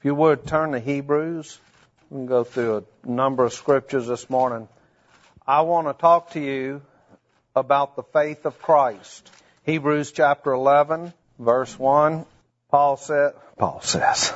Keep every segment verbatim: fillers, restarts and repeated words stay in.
If you would, turn to Hebrews. We can go through a number of scriptures this morning. I want to talk to you about the faith of Christ. Hebrews chapter eleven, verse one. Paul said, Paul says,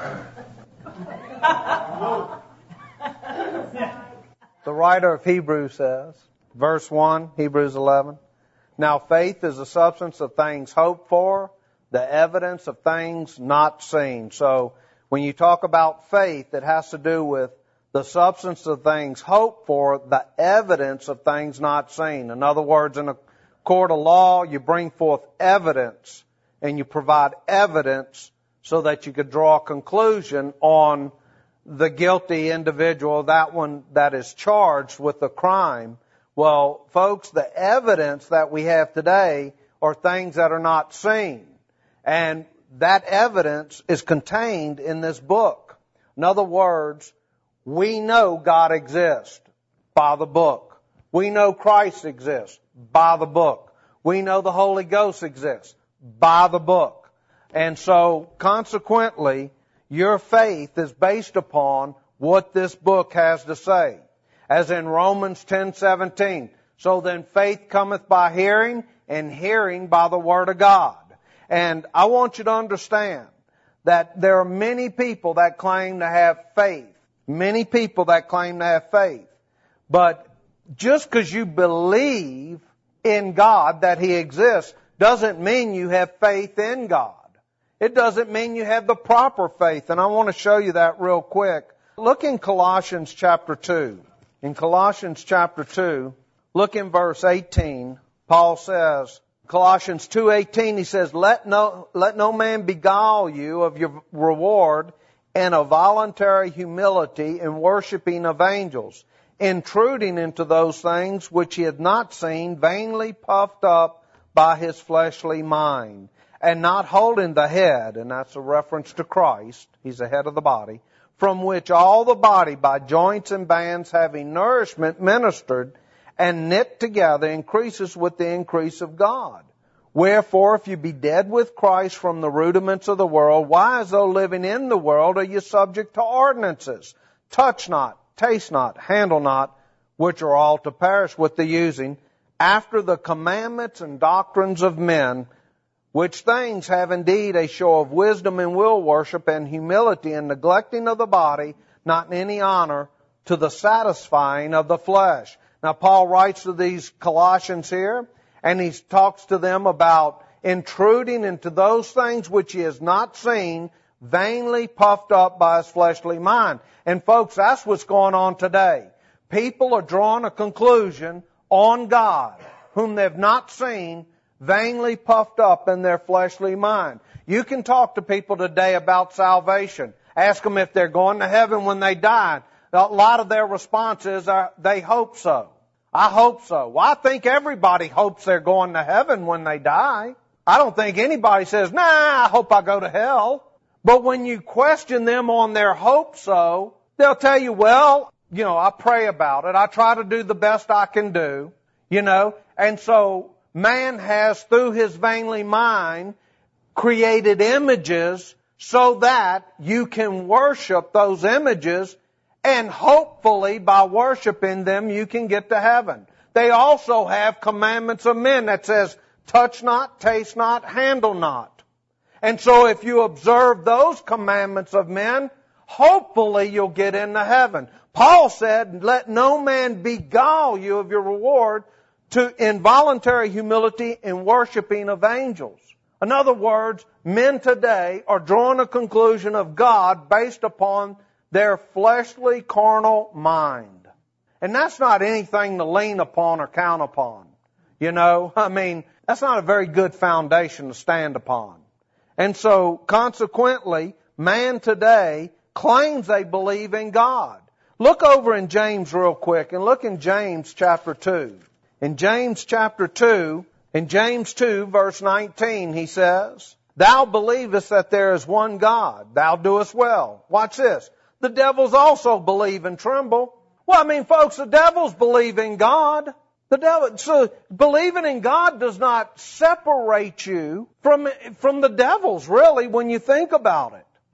the writer of Hebrews says, verse one, Hebrews eleven, now faith is the substance of things hoped for, the evidence of things not seen. So when you talk about faith, it has to do with the substance of things hoped for, the evidence of things not seen. In other words, in a court of law, you bring forth evidence, and you provide evidence so that you could draw a conclusion on the guilty individual, that one that is charged with the crime. Well, folks, the evidence that we have today are things that are not seen. And that evidence is contained in this book. In other words, we know God exists by the book. We know Christ exists by the book. We know the Holy Ghost exists by the book. And so, consequently, your faith is based upon what this book has to say. As in Romans ten seventeen, so then faith cometh by hearing, and hearing by the Word of God. And I want you to understand that there are many people that claim to have faith. Many people that claim to have faith. But just because you believe in God, that He exists, doesn't mean you have faith in God. It doesn't mean you have the proper faith. And I want to show you that real quick. Look in Colossians chapter two. In Colossians chapter two, look in verse eighteen. Paul says, Colossians two eighteen, he says, Let no, let no man beguile you of your reward in a voluntary humility in worshiping of angels, intruding into those things which he had not seen, vainly puffed up by his fleshly mind, and not holding the head, and that's a reference to Christ, he's the head of the body, from which all the body by joints and bands having nourishment ministered and knit together increases with the increase of God. Wherefore, if you be dead with Christ from the rudiments of the world, why as though living in the world are you subject to ordinances? Touch not, taste not, handle not, which are all to perish with the using, after the commandments and doctrines of men, which things have indeed a show of wisdom and will worship and humility and neglecting of the body, not in any honor, to the satisfying of the flesh. Now, Paul writes to these Colossians here, and he talks to them about intruding into those things which he has not seen, vainly puffed up by his fleshly mind. And folks, that's what's going on today. People are drawing a conclusion on God, whom they've not seen, vainly puffed up in their fleshly mind. You can talk to people today about salvation. Ask them if they're going to heaven when they die. A lot of their responses are, they hope so. I hope so. Well, I think everybody hopes they're going to heaven when they die. I don't think anybody says, nah, I hope I go to hell. But when you question them on their hope so, they'll tell you, well, you know, I pray about it. I try to do the best I can do, you know. And so man has, through his vainly mind, created images so that you can worship those images, and hopefully by worshiping them you can get to heaven. They also have commandments of men that says, touch not, taste not, handle not. And so if you observe those commandments of men, hopefully you'll get into heaven. Paul said, let no man beguile you of your reward to involuntary humility in worshiping of angels. In other words, men today are drawing a conclusion of God based upon their fleshly, carnal mind. And that's not anything to lean upon or count upon. You know, I mean, that's not a very good foundation to stand upon. And so, consequently, man today claims they believe in God. Look over in James real quick, and look in James chapter two. In James chapter two, in James two, verse nineteen, he says, Thou believest that there is one God. Thou doest well. Watch this. The devils also believe and tremble. Well, I mean, folks, the devils believe in God. The devil, so believing in God does not separate you from, from the devils, really, when you think about it.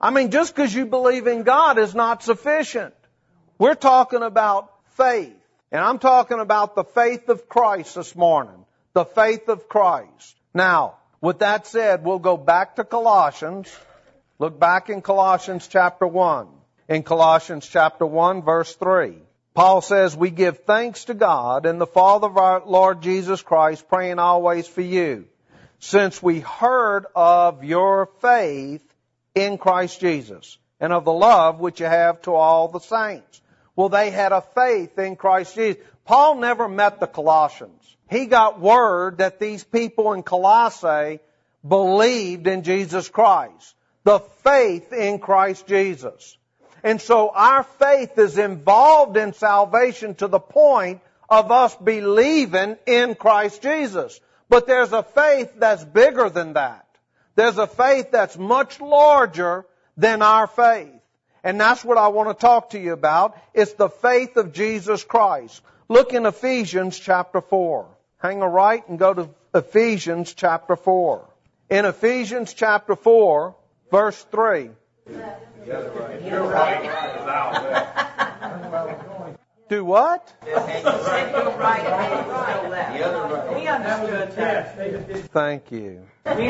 I mean, just because you believe in God is not sufficient. We're talking about faith. And I'm talking about the faith of Christ this morning. The faith of Christ. Now, with that said, we'll go back to Colossians. Look back in Colossians chapter one. In Colossians chapter one, verse three. Paul says, we give thanks to God and the Father of our Lord Jesus Christ, praying always for you, since we heard of your faith in Christ Jesus, and of the love which you have to all the saints. Well, they had a faith in Christ Jesus. Paul never met the Colossians. He got word that these people in Colossae believed in Jesus Christ. The faith in Christ Jesus. And so our faith is involved in salvation to the point of us believing in Christ Jesus. But there's a faith that's bigger than that. There's a faith that's much larger than our faith. And that's what I want to talk to you about. It's the faith of Jesus Christ. Look in Ephesians chapter four. Hang a right and go to Ephesians chapter four. In Ephesians chapter four, verse three. Do what? Thank you.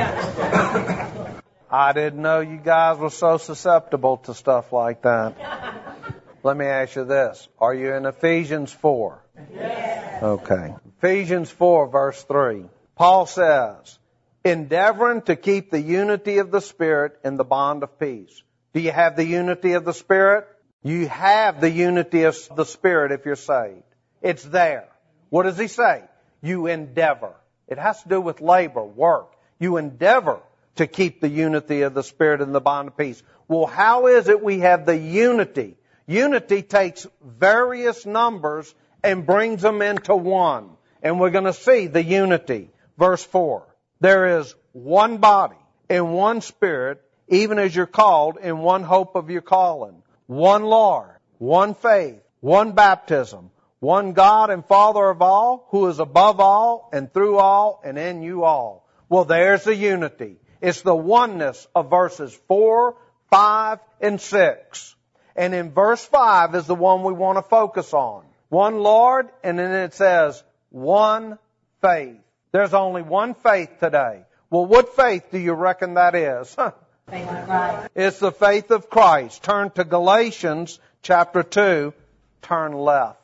I didn't know you guys were so susceptible to stuff like that. Let me ask you this. Are you in Ephesians four? Yes. Okay. Ephesians four, verse three. Paul says, endeavoring to keep the unity of the Spirit in the bond of peace. Do you have the unity of the Spirit? You have the unity of the Spirit if you're saved. It's there. What does he say? You endeavor. It has to do with labor, work. You endeavor to keep the unity of the Spirit in the bond of peace. Well, how is it we have the unity? Unity takes various numbers and brings them into one. And we're going to see the unity. Verse four. There is one body and one Spirit, even as you're called in one hope of your calling. One Lord, one faith, one baptism, one God and Father of all, who is above all and through all and in you all. Well, there's the unity. It's the oneness of verses four, five, and six. And in verse five is the one we want to focus on. One Lord, and then it says one faith. There's only one faith today. Well, what faith do you reckon that is? Faith of Christ. It's the faith of Christ. Turn to Galatians chapter two. Turn left.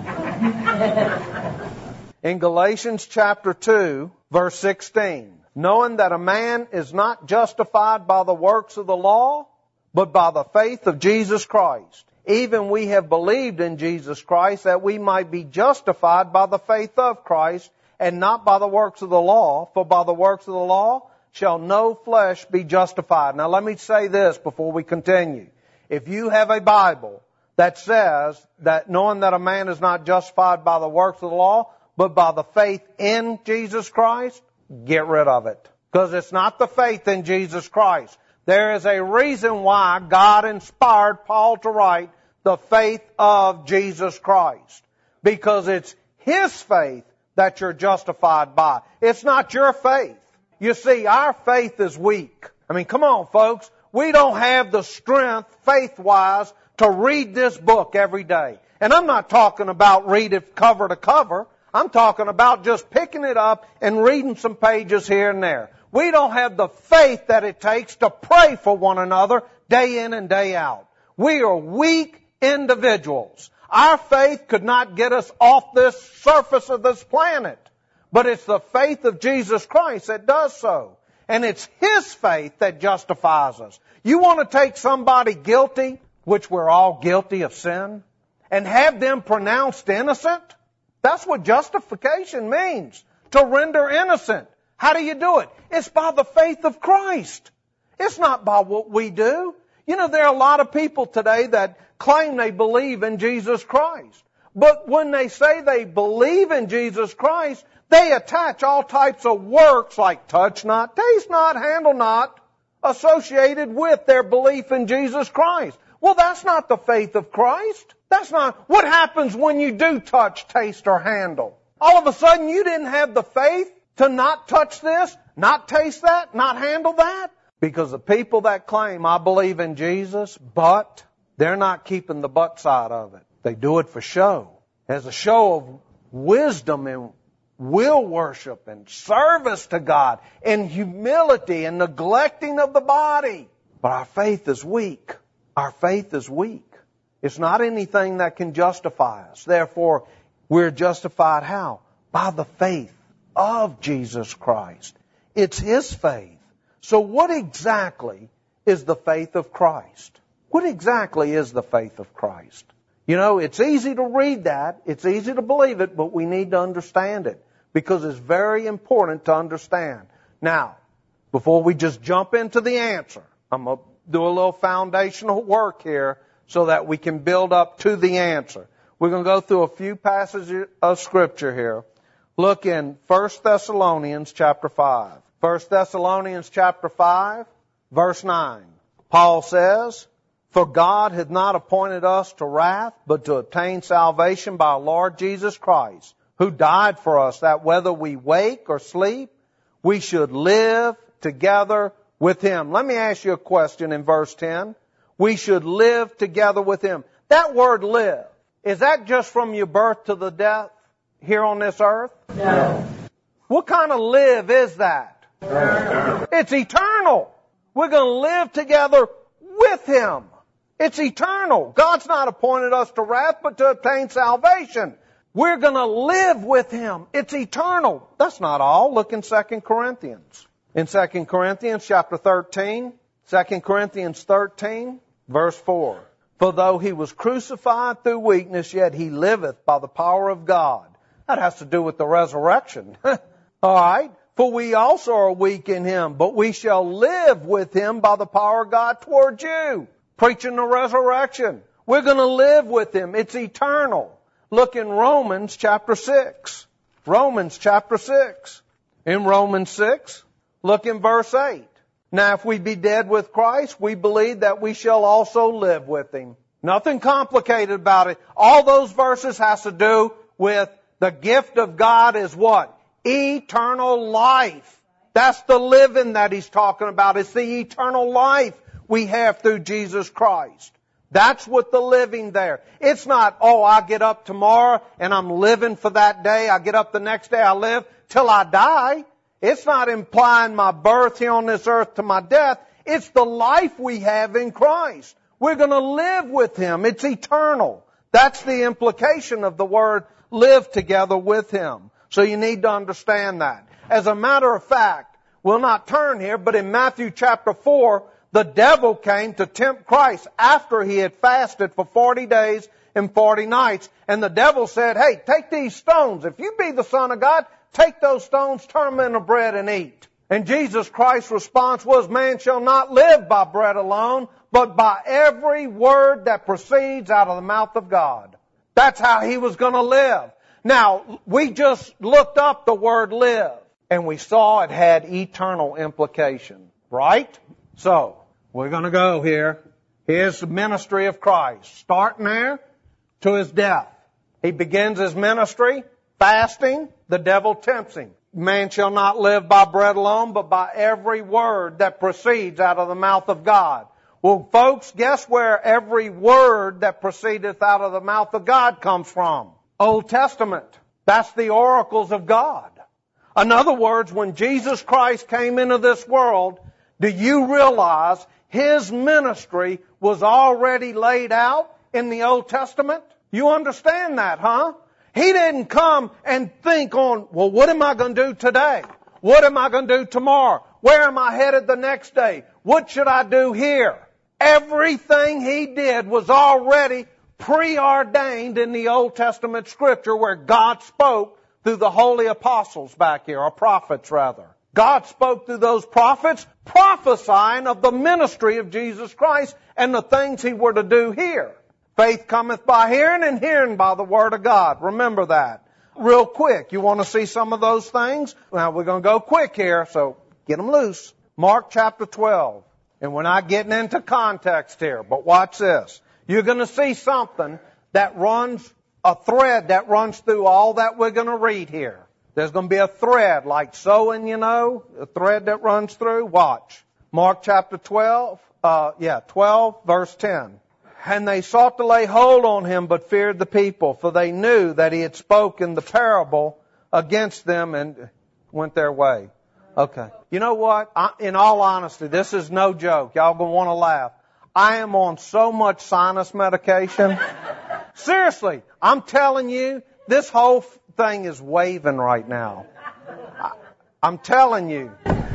In Galatians chapter two, verse sixteen. Knowing that a man is not justified by the works of the law, but by the faith of Jesus Christ. Even we have believed in Jesus Christ that we might be justified by the faith of Christ and not by the works of the law. For by the works of the law shall no flesh be justified. Now let me say this before we continue. If you have a Bible that says that knowing that a man is not justified by the works of the law, but by the faith in Jesus Christ, get rid of it. Because it's not the faith in Jesus Christ. There is a reason why God inspired Paul to write the faith of Jesus Christ. Because it's His faith that you're justified by. It's not your faith. You see, our faith is weak. I mean, come on, folks. We don't have the strength, faith-wise, to read this book every day. And I'm not talking about read it cover to cover. I'm talking about just picking it up and reading some pages here and there. We don't have the faith that it takes to pray for one another day in and day out. We are weak individuals. Our faith could not get us off this surface of this planet. But it's the faith of Jesus Christ that does so. And it's His faith that justifies us. You want to take somebody guilty, which we're all guilty of sin, and have them pronounced innocent? That's what justification means. To render innocent. How do you do it? It's by the faith of Christ. It's not by what we do. You know, there are a lot of people today that claim they believe in Jesus Christ. But when they say they believe in Jesus Christ, they attach all types of works like touch not, taste not, handle not, associated with their belief in Jesus Christ. Well, that's not the faith of Christ. That's not what happens when you do touch, taste, or handle. All of a sudden you didn't have the faith to not touch this, not taste that, not handle that. Because the people that claim, I believe in Jesus, but they're not keeping the but side of it. They do it for show. As a show of wisdom and will worship and service to God and humility and neglecting of the body. But our faith is weak. Our faith is weak. It's not anything that can justify us. Therefore, we're justified how? By the faith of Jesus Christ. It's His faith. So what exactly is the faith of Christ? What exactly is the faith of Christ? You know, it's easy to read that. It's easy to believe it, but we need to understand it because it's very important to understand. Now, before we just jump into the answer, I'm going to do a little foundational work here so that we can build up to the answer. We're going to go through a few passages of Scripture here. Look in First Thessalonians chapter five. First Thessalonians chapter five, verse nine. Paul says, "For God hath not appointed us to wrath, but to obtain salvation by our Lord Jesus Christ, who died for us, that whether we wake or sleep, we should live together with Him." Let me ask you a question in verse ten. We should live together with Him. That word live, is that just from your birth to the death here on this earth? No. What kind of live is that? Eternal. It's eternal. We're going to live together with Him. It's eternal. God's not appointed us to wrath, but to obtain salvation. We're going to live with Him. It's eternal. That's not all. Look in Second Corinthians. In Second Corinthians chapter thirteen, Second Corinthians thirteen, verse four. "For though He was crucified through weakness, yet He liveth by the power of God." That has to do with the resurrection. All right. "For we also are weak in Him, but we shall live with Him by the power of God toward you." Preaching the resurrection. We're going to live with Him. It's eternal. Look in Romans chapter six. Romans chapter six. In Romans six, look in verse eight. "Now if we be dead with Christ, we believe that we shall also live with Him." Nothing complicated about it. All those verses has to do with the gift of God is what? Eternal life. That's the living that he's talking about. It's the eternal life we have through Jesus Christ. That's what the living there. It's not, oh, I get up tomorrow and I'm living for that day. I get up the next day, I live till I die. It's not implying my birth here on this earth to my death. It's the life we have in Christ. We're going to live with Him. It's eternal. That's the implication of the word live together with Him. So you need to understand that. As a matter of fact, we'll not turn here, but in Matthew chapter four, the devil came to tempt Christ after He had fasted for forty days and forty nights. And the devil said, hey, take these stones. If you be the Son of God, take those stones, turn them into bread and eat. And Jesus Christ's response was, man shall not live by bread alone, but by every word that proceeds out of the mouth of God. That's how He was going to live. Now, we just looked up the word live, and we saw it had eternal implication, right? So, we're going to go here. Here's the ministry of Christ, starting there to His death. He begins His ministry fasting. The devil tempts Him. Man shall not live by bread alone, but by every word that proceeds out of the mouth of God. Well, folks, guess where every word that proceedeth out of the mouth of God comes from? Old Testament. That's the oracles of God. In other words, when Jesus Christ came into this world, do you realize His ministry was already laid out in the Old Testament? You understand that, huh? He didn't come and think on, well, what am I going to do today? What am I going to do tomorrow? Where am I headed the next day? What should I do here? Everything He did was already preordained in the Old Testament Scripture where God spoke through the holy apostles back here, or prophets rather. God spoke through those prophets prophesying of the ministry of Jesus Christ and the things He were to do here. Faith cometh by hearing, and hearing by the Word of God. Remember that. Real quick, you want to see some of those things? Now we're going to go quick here, so get them loose. Mark chapter twelve. And we're not getting into context here, but watch this. You're going to see something that runs, a thread that runs through all that we're going to read here. There's going to be a thread, like sewing, you know, a thread that runs through. Watch. Mark chapter twelve, uh, yeah, twelve, verse ten. And they sought to lay hold on him, but feared the people, for they knew that he had spoken the parable against them and went their way. Okay. You know what? I, in all honesty, this is no joke. Y'all gonna want to laugh. I am on so much sinus medication. Seriously, I'm telling you, this whole thing is waving right now. I, I'm telling you.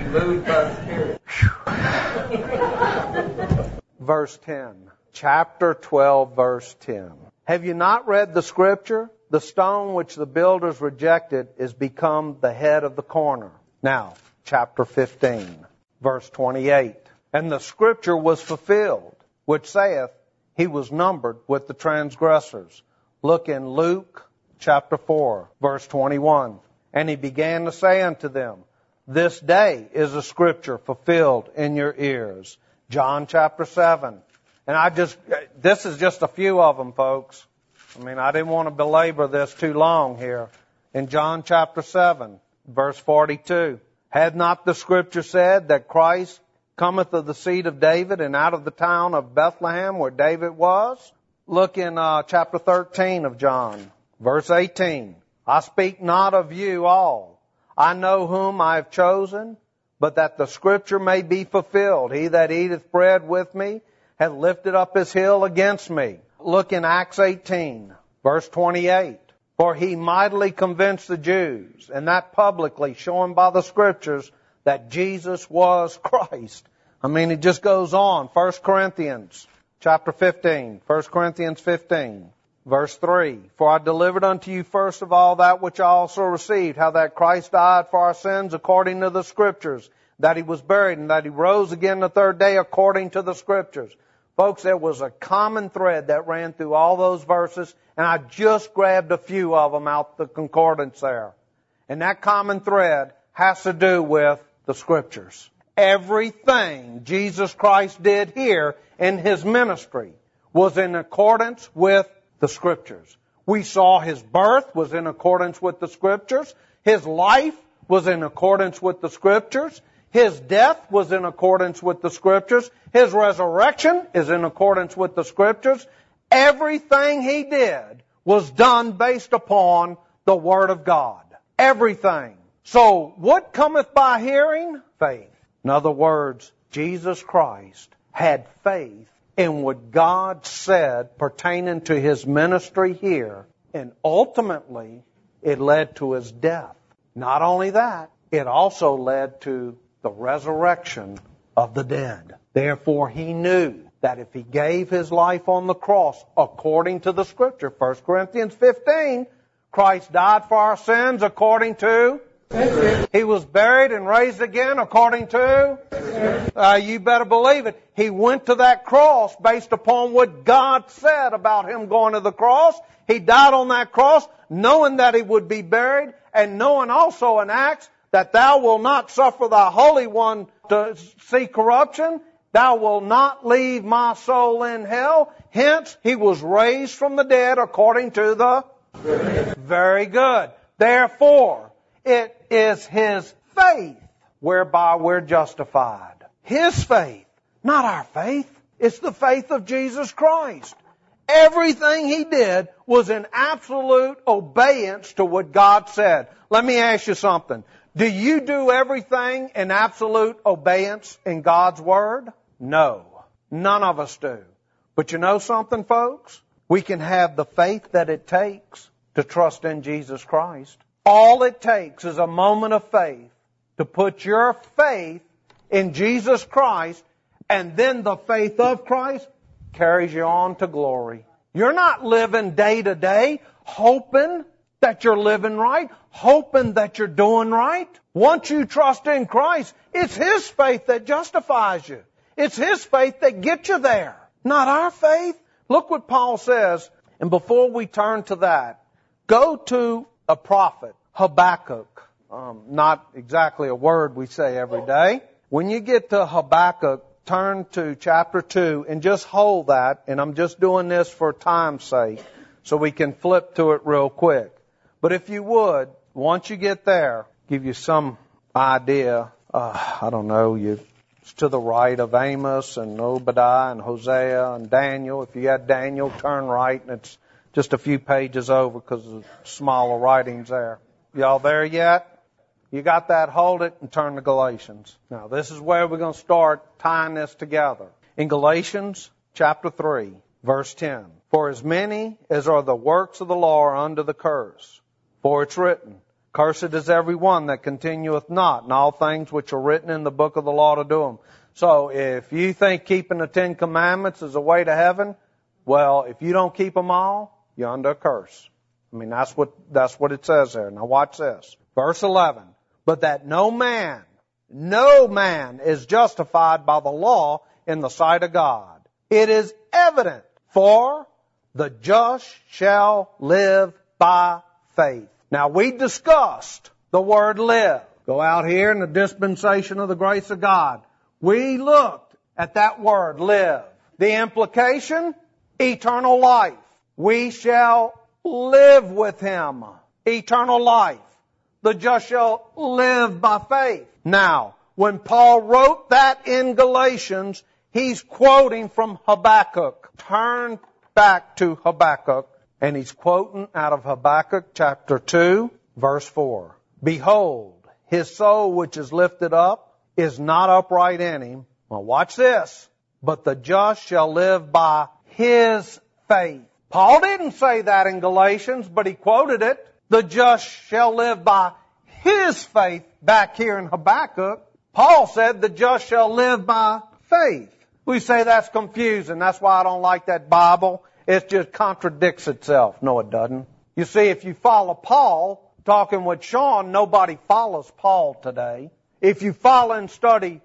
Verse ten. Chapter twelve, verse ten. Have you not read the scripture? The stone which the builders rejected is become the head of the corner. Now, chapter fifteen, verse twenty-eight. And the scripture was fulfilled, which saith, he was numbered with the transgressors. Look in Luke chapter four, verse twenty-one. And he began to say unto them, this day is a scripture fulfilled in your ears. John chapter seven. And I just, this is just a few of them, folks. I mean, I didn't want to belabor this too long here. In John chapter seven, verse forty-two. Had not the scripture said that Christ cometh of the seed of David and out of the town of Bethlehem where David was? Look in uh, chapter thirteen of John, verse eighteen. I speak not of you all. I know whom I have chosen, but that the scripture may be fulfilled. He that eateth bread with me hath lifted up his heel against me. Look in Acts eighteen, verse twenty-eight. For he mightily convinced the Jews, and that publicly, showing by the scriptures that Jesus was Christ. I mean, it just goes on. First Corinthians chapter fifteen. First Corinthians fifteen, verse three. For I delivered unto you first of all that which I also received, how that Christ died for our sins according to the scriptures, that he was buried, and that he rose again the third day according to the scriptures. Folks, there was a common thread that ran through all those verses, and I just grabbed a few of them out the concordance there. And that common thread has to do with the scriptures. Everything Jesus Christ did here in his ministry was in accordance with the scriptures. We saw his birth was in accordance with the scriptures. His life was in accordance with the scriptures. His death was in accordance with the scriptures. His resurrection is in accordance with the scriptures. Everything he did was done based upon the Word of God. Everything. So, what cometh by hearing? Faith. In other words, Jesus Christ had faith in what God said pertaining to his ministry here, and ultimately it led to his death. Not only that, it also led to the resurrection of the dead. Therefore, he knew that if he gave his life on the cross according to the scripture, First Corinthians fifteen, Christ died for our sins according to, he was buried and raised again according to, uh, you better believe it. He went to that cross based upon what God said about him going to the cross. He died on that cross knowing that he would be buried, and knowing also in Acts that thou wilt not suffer thy Holy One to see corruption. Thou wilt not leave my soul in hell. Hence, he was raised from the dead according to the... Very good. Therefore, it is his faith whereby we're justified. His faith, not our faith. It's the faith of Jesus Christ. Everything he did was in absolute obedience to what God said. Let me ask you something. Do you do everything in absolute obedience in God's Word? No. None of us do. But you know something, folks? We can have the faith that it takes to trust in Jesus Christ. All it takes is a moment of faith to put your faith in Jesus Christ, and then the faith of Christ carries you on to glory. You're not living day to day hoping that you're living right, hoping that you're doing right. Once you trust in Christ, it's His faith that justifies you. It's His faith that gets you there, not our faith. Look what Paul says. And before we turn to that, go to a prophet, Habakkuk. Um, not exactly a word we say every day. When you get to Habakkuk, turn to chapter two and just hold that. And I'm just doing this for time's sake so we can flip to it real quick. But if you would, once you get there, give you some idea. Uh, I don't know, you It's to the right of Amos and Obadiah and Hosea and Daniel. If you got Daniel, turn right, and it's just a few pages over because of smaller writings there. Y'all there yet? You got that? Hold it and turn to Galatians. Now, this is where we're going to start tying this together. In Galatians chapter three, verse ten. For as many as are the works of the law are under the curse. For it's written, Cursed is every one that continueth not in all things which are written in the book of the law to do them. So if you think keeping the Ten Commandments is a way to heaven, well, if you don't keep them all, you're under a curse. I mean, that's what, that's what it says there. Now watch this. Verse eleven. But that no man, no man is justified by the law in the sight of God. It is evident, for the just shall live by faith. Now, we discussed the word live. Go out here in the dispensation of the grace of God. We looked at that word live. The implication, eternal life. We shall live with Him. Eternal life. The just shall live by faith. Now, when Paul wrote that in Galatians, he's quoting from Habakkuk. Turn back to Habakkuk, and he's quoting out of Habakkuk chapter two, verse four. Behold, his soul which is lifted up is not upright in him. Well, watch this. But the just shall live by his faith. Paul didn't say that in Galatians, but he quoted it. The just shall live by his faith back here in Habakkuk. Paul said the just shall live by faith. We say that's confusing. That's why I don't like that Bible. It just contradicts itself. No, it doesn't. You see, if you follow Paul, talking with Sean, nobody follows Paul today. If you follow and study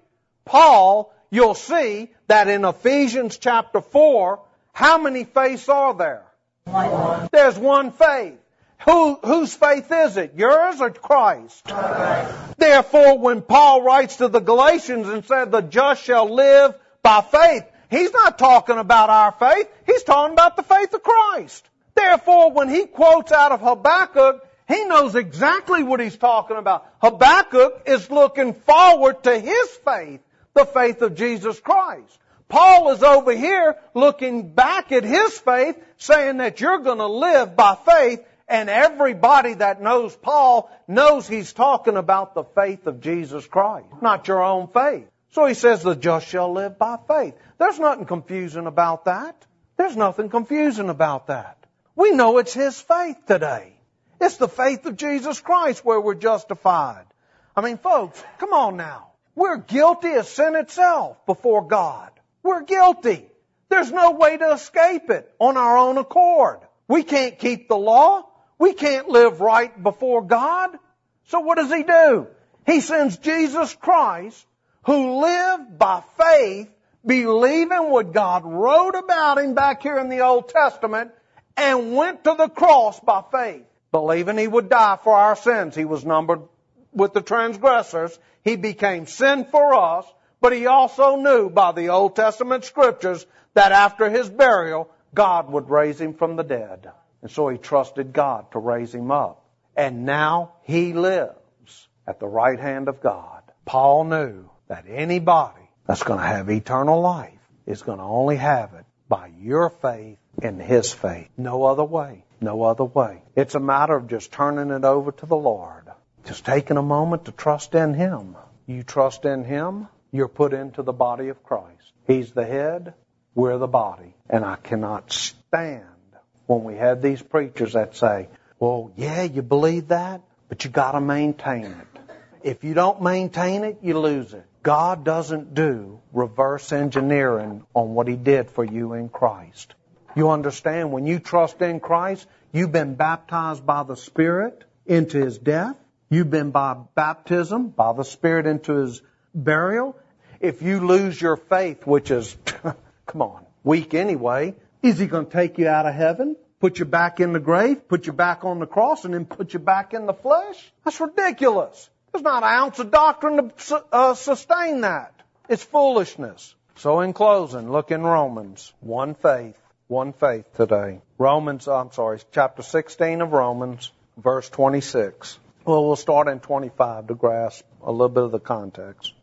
Paul, you'll see that in Ephesians chapter four, how many faiths are there? One. There's one faith. Who, whose faith is it? Yours or Christ? Christ. Therefore, when Paul writes to the Galatians and said, the just shall live by faith, he's not talking about our faith. He's talking about the faith of Christ. Therefore, when he quotes out of Habakkuk, he knows exactly what he's talking about. Habakkuk is looking forward to his faith, the faith of Jesus Christ. Paul is over here looking back at his faith, saying that you're going to live by faith. And everybody that knows Paul knows he's talking about the faith of Jesus Christ, not your own faith. So he says the just shall live by faith. There's nothing confusing about that. There's nothing confusing about that. We know it's his faith today. It's the faith of Jesus Christ where we're justified. I mean, folks, come on now. We're guilty of sin itself before God. We're guilty. There's no way to escape it on our own accord. We can't keep the law. We can't live right before God. So what does He do? He sends Jesus Christ, who lived by faith, believing what God wrote about Him back here in the Old Testament, and went to the cross by faith, believing He would die for our sins. He was numbered with the transgressors. He became sin for us, but He also knew by the Old Testament Scriptures that after His burial, God would raise Him from the dead. And so He trusted God to raise Him up. And now He lives at the right hand of God. Paul knew that anybody that's going to have eternal life is going to only have it by your faith in His faith. No other way. No other way. It's a matter of just turning it over to the Lord. Just taking a moment to trust in Him. You trust in Him, you're put into the body of Christ. He's the head, we're the body. And I cannot stand when we have these preachers that say, well, yeah, you believe that, but you got to maintain it. If you don't maintain it, you lose it. God doesn't do reverse engineering on what He did for you in Christ. You understand, when you trust in Christ, you've been baptized by the Spirit into His death. You've been by baptism, by the Spirit into His burial. If you lose your faith, which is, come on, weak anyway, is He going to take you out of heaven, put you back in the grave, put you back on the cross, and then put you back in the flesh? That's ridiculous. There's not an ounce of doctrine to uh, sustain that. It's foolishness. So in closing, look in Romans. One faith. One faith today. Romans, I'm sorry, chapter sixteen of Romans, verse twenty-six. Well, we'll start in twenty-five to grasp a little bit of the context.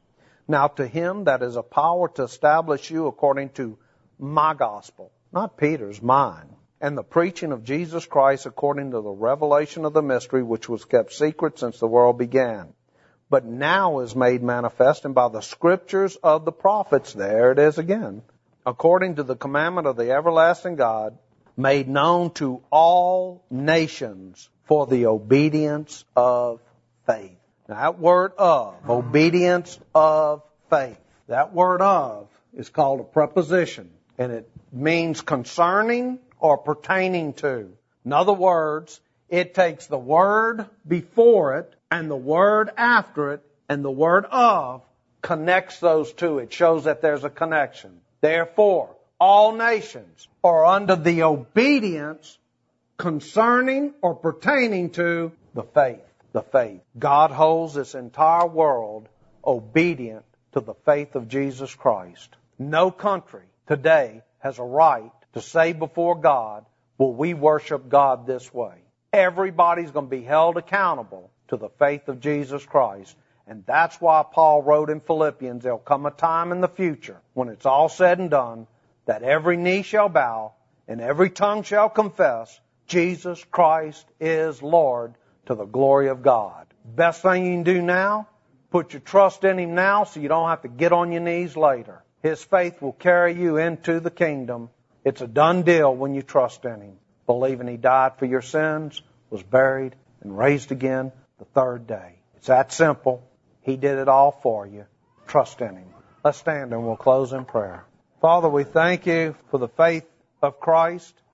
Now to him that is a power to establish you according to my gospel, not Peter's, mine, and the preaching of Jesus Christ according to the revelation of the mystery which was kept secret since the world began, but now is made manifest, and by the scriptures of the prophets, there it is again, according to the commandment of the everlasting God, made known to all nations for the obedience of faith. Now that word of, obedience of faith, that word of is called a preposition, and it means concerning or pertaining to. In other words, it takes the word before it and the word after it, and the word of connects those two. It shows that there's a connection. Therefore, all nations are under the obedience concerning or pertaining to the faith. The faith. God holds this entire world obedient to the faith of Jesus Christ. No country today has a right to say before God, will we worship God this way? Everybody's going to be held accountable to the faith of Jesus Christ. And that's why Paul wrote in Philippians, there'll come a time in the future when it's all said and done that every knee shall bow and every tongue shall confess Jesus Christ is Lord to the glory of God. Best thing you can do now, put your trust in Him now so you don't have to get on your knees later. His faith will carry you into the kingdom. It's a done deal when you trust in Him. Believing He died for your sins, was buried, and raised again the third day. It's that simple. He did it all for you. Trust in Him. Let's stand and we'll close in prayer. Father, we thank You for the faith of Christ.